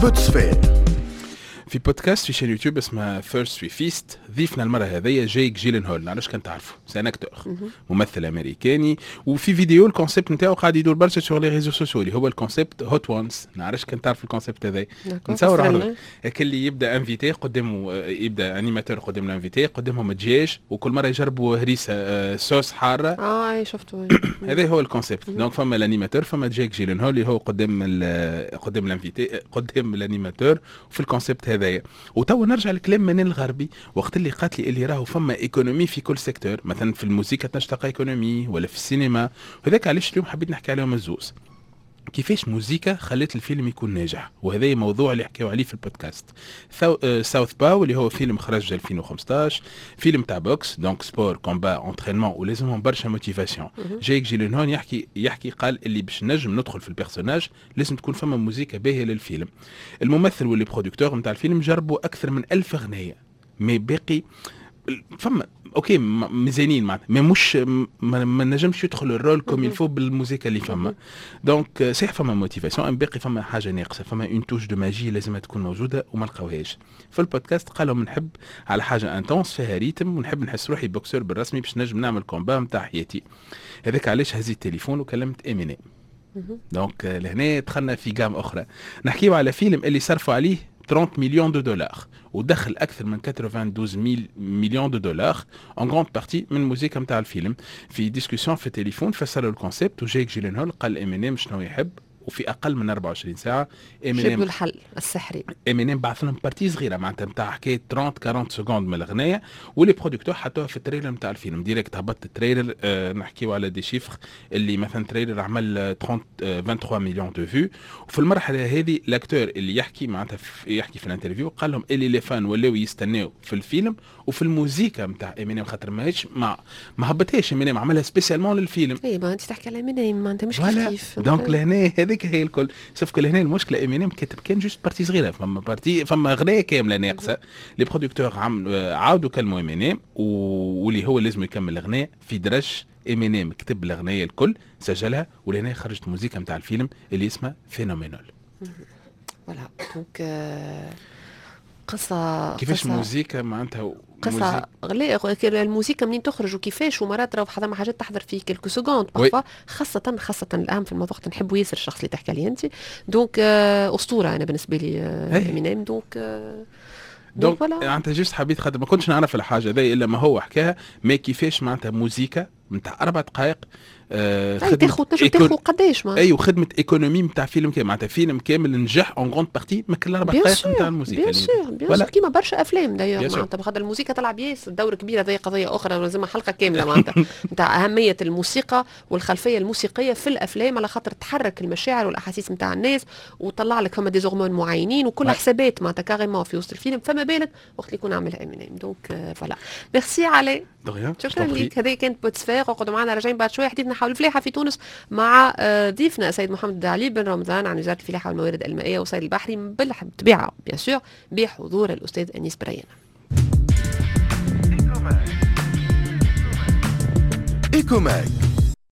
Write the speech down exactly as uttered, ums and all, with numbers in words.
بوتسفير. في بودكاست في شان يوتيوب اسمه فيرست في فيست، ضيفنا المره هذيا جيك جيلنهول. نعرفش كان تعرفه، سان اكتور ممثل امريكاني، وفي فيديو الكونسيبت نتاعو قاعد يدور برشا سور لي ريزو سوسيو اللي هو الكونسيبت هوت وانس. نعرفش كان تعرف الكونسيبت هذا. نتصور هذا اللي يبدا انفيتي قدامه، يبدا انيماتور قدام الانفيتي قدامهم دجاج، وكل مره يجربوا هريسه صوص حاره. اه اي شفته. هذا هو الكونسيبت. دونك فما الانيماتور، فما جيك جيلنهول اللي هو قدام قدام الانفيتي قدام الانيماتور وفي الكونسيبت هذايا. وتو نرجع لكلام منين الغربي وقت اللي قالت لي اللي راهو فما ايكونومي في كل سيكتور، مثلا في الموسيقى تنشتق ايكونومي ولا في السينما، وهذاك علاش اليوم حبيت نحكي عليهم الزوز. كيفاش موسيقى خلت الفيلم يكون ناجح، وهذا موضوع اللي حكيوا عليه في البودكاست. ساوث باو اللي هو فيلم خرج ألفين وخمسطاش، فيلم تاع بوكس دونك سبور كومبا انترينمون ولازمهم برشا موتيفاسيون. جايك جيلنهول يحكي يحكي قال اللي باش نجم ندخل في البيرسوناج لازم تكون فما موسيقى باهيه للفيلم. الممثل واللي برودكتور نتاع الفيلم جربوا اكثر من ألف اغنيه، مي باقي فما اوكي ميزانين معناتها ما مش ما, ما نجمش يدخل الرول كوم يلفو بالموسيقى اللي فما. دونك صحيح فما موتيفاسيون، باقي فما حاجه ناقصه، فما اون توش دو ماجي لازم تكون موجوده وما لقاوهاش. في البودكاست قالوا نحب على حاجه انتونس فيها ريتم، ونحب نحس روحي بوكسور بالرسمي باش نجم نعمل كومبا نتاع حياتي. هذاك علاش هزيت التليفون وكلمت امينيم. دونك لهنا دخلنا في جام اخرى، نحكيو على فيلم اللي صرفوا عليه ثلاثين مليون دو دولار ودخل اكثر من اثنين وثمانين مليون دو دولار ان غراند بارتي من الموسيقى نتاع الفيلم. في ديسكوسيون في التليفون فسروا الكونسيبت، وجايك جيلنهول قال امينيم شنو يحب، وفي اقل من أربعة وعشرين ساعه امينيم جاب الحل السحري. امينيم بعث لهم بارتي صغيره معناتها نتاع حكايه ثلاثين أربعين سكوند من الاغنيه، واللي برودكتور حطوها في التريلر نتاع الفيلم ديريكت. هبط التريلر آه نحكيو على دي شيفر اللي مثلا تريلر عمل ثلاثين ثلاثة وعشرين مليون دو فيو. وفي المرحله هذه الاكتور اللي يحكي معناتها يحكي في الانترفيو قال لهم اللي لي فان ولاو يستناو في الفيلم وفي الموسيقى نتاع امينيم، خاطر ماهيش ما ما هبطهاش امينيم، عملها سبيسيالمون للفيلم. اي ما انت تحكي على امينيم ما انت مش كيف. دونك لهنا هذيك هي الكل، سوف كل هنا المشكله امينيم كاتب كان جوست بارتي صغيره، فما بارتي فما اغنيه كامله ناقصه. لي برودكتور عاودوا كلموا امينيم واللي هو لازم يكمل الاغنيه في درج. امينيم كتب الاغنيه الكل سجلها، ولهنا خرجت موسيقى نتاع الفيلم اللي اسمها فينومينال. فوالا دونك قصه كيفاش موسيقى معناتها قصه غلي الموسيقى منين تخرج وكيفاش، ومرات راهو حتى حاجات تحضر في كلكو سكوند بارفوا، خاصه خاصه الاهم في الموضوع نحب ياسر الشخص اللي تحكي عليه انت. دونك اسطوره انا بالنسبه لي امينيم. دونك دونك انت جست حبيت خاطر ما كنتش نعرف الحاجه ذي الا ما هو حكاها، ما كيفاش معناتها موسيقى نتاع اربع دقائق آه تاخذ تنجم تاخذ قداش ما ايوه خدمه ايكونومي نتاع فيلم كامل، معناتها فيلم كامل نجح اون غروند بارتي من كل اربع دقائق نتاع الموسيقى. بيان سور بيان سور كيما برشا افلام دايوغ معناتها بخاطر الموسيقى تلعب ياسر دور كبير. هذه قضيه اخرى لازمها حلقه كامله معناتها نتاع اهميه الموسيقى والخلفيه الموسيقيه في الافلام، على خاطر تحرك المشاعر والاحاسيس نتاع الناس وطلع لك فما ديزورمون معينين وكل حسابات معناتها كاريمون في وسط الفيلم، فما بالك وقت اللي يكون عامل امينيم. دونك فوالا ميرسي علي، شكرا لك. هذه كانت بوتسفير، وقعدوا معنا راجعين بعد شويه حديثنا حول الفلاحه في تونس مع ضيفنا سيد محمد علي بن رمضان عن وزاره الفلاحه والموارد المائيه والصيد البحري بالطبيعه بيان سور بحضور الاستاذ انيس بريان. ايكوماك